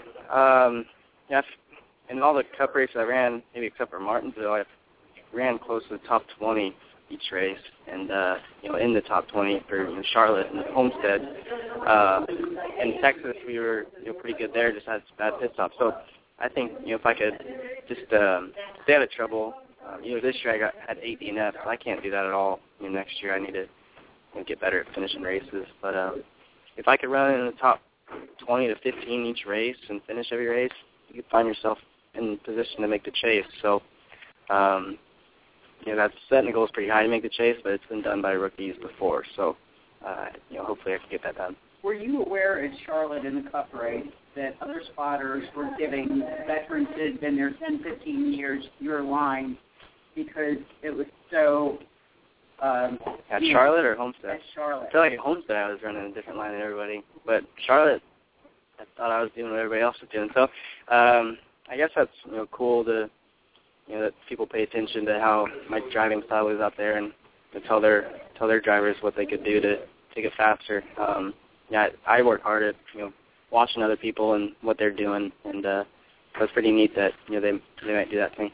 in all the Cup races I ran, maybe except for Martinsville, I ran close to the top 20 each race, and in the top 20 for Charlotte and Homestead. In Texas, we were pretty good there, just had some bad pit stops. So I think if I could just stay out of trouble. This year I had 8 DNFs. So I can't do that at all. Next year I need to get better at finishing races. But if I could run in the top 20 to 15 each race and finish every race, you could find yourself in position to make the chase. So, that's setting the goals pretty high to make the chase, but it's been done by rookies before. So, hopefully I can get that done. Were you aware at Charlotte in the Cup race that other spotters were giving veterans that had been there 10, 15 years your line because it was so... at Charlotte or Homestead? At Charlotte. I feel like at Homestead I was running a different line than everybody. But Charlotte, I thought I was doing what everybody else was doing. So I guess that's cool to that people pay attention to how my driving style is out there and to tell their drivers what they could do to take it faster. I work hard at watching other people and what they're doing, and so it's pretty neat that they might do that to me.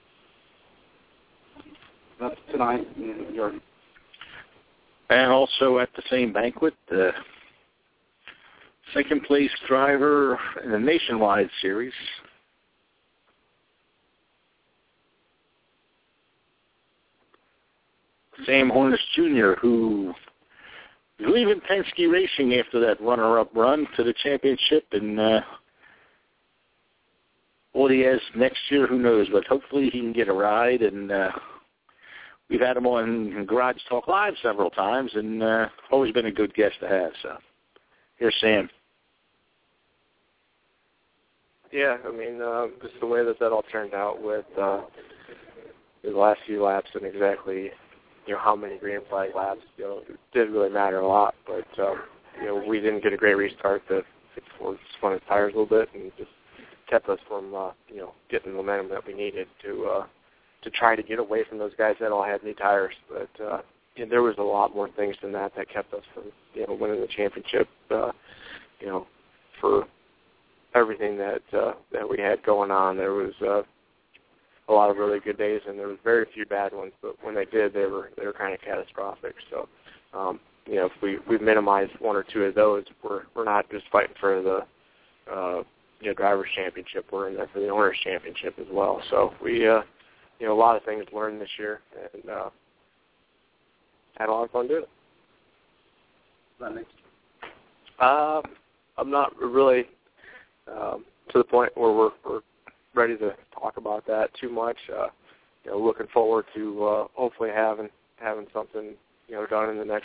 That's tonight in New York. And also at the same banquet, the second place driver in the Nationwide Series, Sam Hornish Jr., who is leaving Penske Racing after that runner-up run to the championship, and what he has next year, who knows, but hopefully he can get a ride, and we've had him on Garage Talk Live several times, and always been a good guest to have. So here's Sam. Yeah, I mean, just the way that all turned out with the last few laps and exactly, how many green flag laps, it didn't really matter a lot. But, we didn't get a great restart. The Ford spun his tires a little bit and just kept us from, getting the momentum that we needed to try to get away from those guys that all had new tires. But there was a lot more things than that kept us from winning the championship. For everything that we had going on, there was a lot of really good days, and there was very few bad ones. But when they did, they were kind of catastrophic. So if we minimize one or two of those, we're not just fighting for the drivers' championship. We're in there for the owners' championship as well. So we a lot of things learned this year, and had a lot of fun doing it. I'm not really to the point where we're ready to talk about that too much. Looking forward to hopefully having something done in the next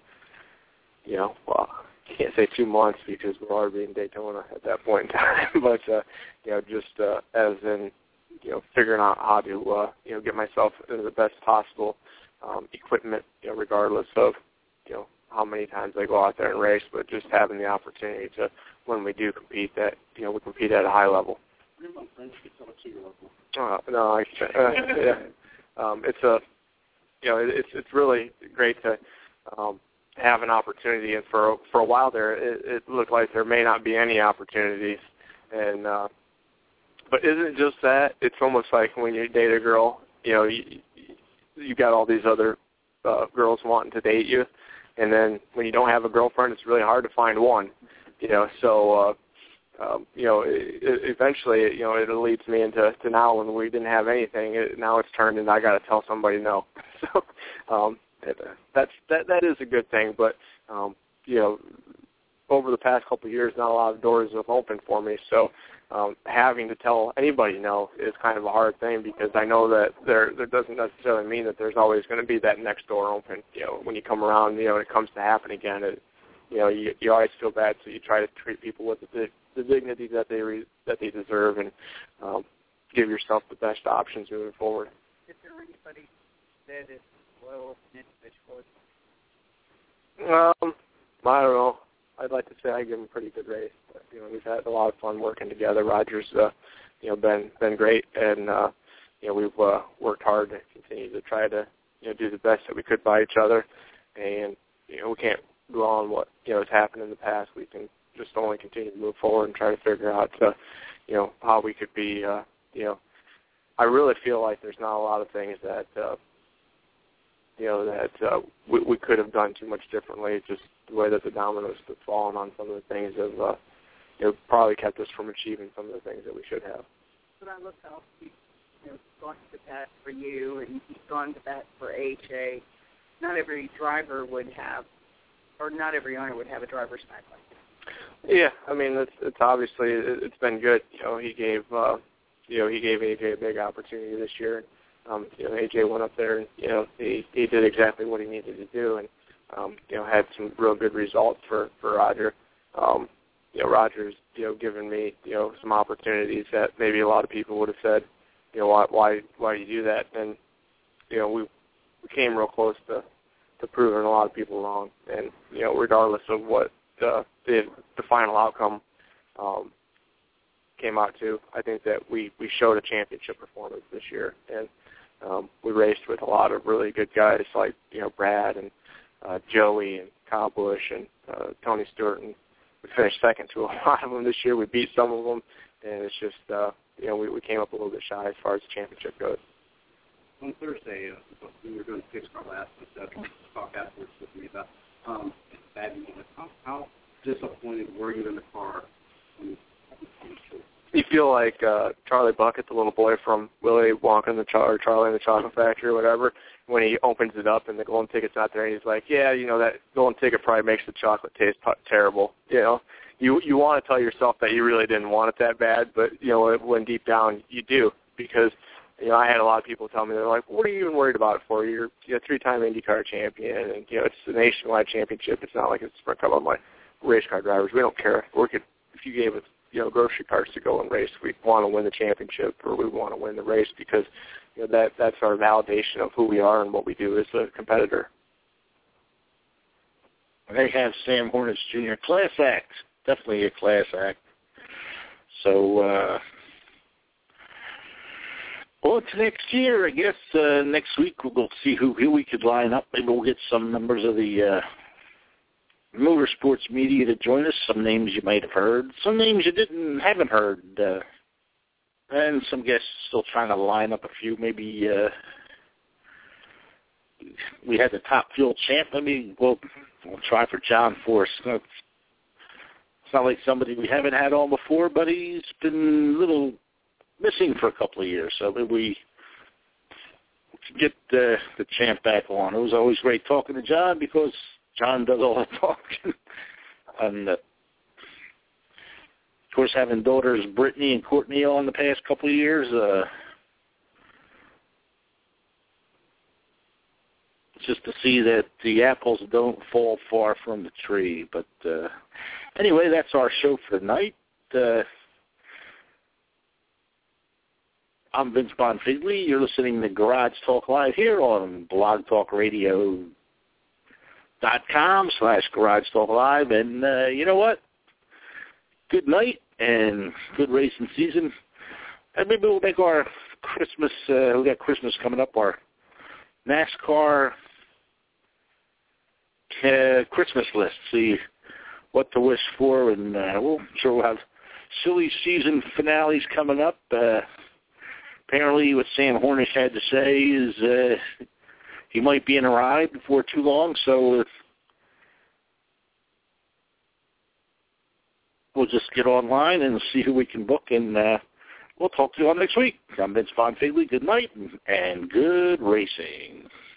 I can't say 2 months because we're already in Daytona at that point in time, but just as in figuring out how to get myself into the best possible equipment, regardless of how many times I go out there and race, but just having the opportunity to, when we do compete, that we compete at a high level. No, it's really great to have an opportunity, and for a while there, it looked like there may not be any opportunities, and but isn't it just that? It's almost like when you date a girl, you got all these other girls wanting to date you, and then when you don't have a girlfriend, it's really hard to find one, so. Eventually, it leads me into now when we didn't have anything. Now it's turned into I got to tell somebody no. So that is a good thing. But over the past couple of years, not a lot of doors have opened for me. So having to tell anybody no is kind of a hard thing because I know that there doesn't necessarily mean that there's always going to be that next door open. When you come around, it comes to happen again. You always feel bad, so you try to treat people with the dignity that they deserve, and give yourself the best options moving forward. Is there anybody that is loyal and individual? I don't know. I'd like to say I give him a pretty good race. But, we've had a lot of fun working together. Roger's, been great, and we've worked hard to continue to try to do the best that we could by each other. And we can't dwell on what has happened in the past. We can just only continue to move forward and try to figure out how we could be. I really feel like there's not a lot of things that we could have done too much differently. Just the way that the dominoes have fallen on some of the things have probably kept us from achieving some of the things that we should have. But I look how he's gone to bat for you, and he's gone to bat for AJ. Not every driver would have, or not every owner would have a driver's back like that. Yeah, I mean, it's obviously it's been good. He gave AJ a big opportunity this year. AJ went up there and he did exactly what he needed to do, and had some real good results for Roger. Roger's given me some opportunities that maybe a lot of people would have said, why do you do that? And we came real close to proving a lot of people wrong. And regardless of what the final outcome came out to, I think that we showed a championship performance this year, and we raced with a lot of really good guys like Brad and Joey and Kyle Busch and Tony Stewart, and we finished second to a lot of them this year. We beat some of them, and it's just we came up a little bit shy as far as the championship goes. On Thursday, we were doing the 6-car last and talk afterwards with me about bad moment. How disappointed were you in the car? You feel like Charlie Bucket, the little boy from Willy Wonka and Charlie and the Chocolate Factory or whatever, when he opens it up and the golden ticket's not there, and he's like, yeah, that golden ticket probably makes the chocolate taste terrible. You want to tell yourself that you really didn't want it that bad, but, when deep down you do, because, I had a lot of people tell me, they're like, what are you even worried about it for? You're a 3-time IndyCar champion, and, it's a nationwide championship. It's not like it's for a couple of my race car drivers. We don't care. If you gave us, grocery carts to go and race, we want to win the championship, or we want to win the race, because that's our validation of who we are and what we do as a competitor. They have Sam Hornish Jr. Class act, definitely a class act. So, on to next year, I guess. Next week we'll see who we could line up. Maybe we'll get some members of the motorsports media to join us. Some names you might have heard, some names you haven't heard, and some guests still trying to line up a few. Maybe we had the Top Fuel champ. Maybe we'll try for John Force. It's not like somebody we haven't had on before, but he's been a little missing for a couple of years, so maybe we can get the champ back on. It was always great talking to John, because John does all the talking. And, of course, having daughters Brittany and Courtney on the past couple of years, it's just to see that the apples don't fall far from the tree. But anyway, that's our show for tonight. I'm Vince Bonfigley. You're listening to Garage Talk Live here on blogtalkradio.com/Garage Talk Live. And you know what? Good night and good racing season. And maybe we'll make our Christmas, we got Christmas coming up, our NASCAR Christmas list. See what to wish for. And we'll have silly season finales coming up. Apparently what Sam Hornish had to say is he might be in a ride before too long, so we'll just get online and see who we can book, and we'll talk to you all next week. I'm Vince Bonfigley. Good night and good racing.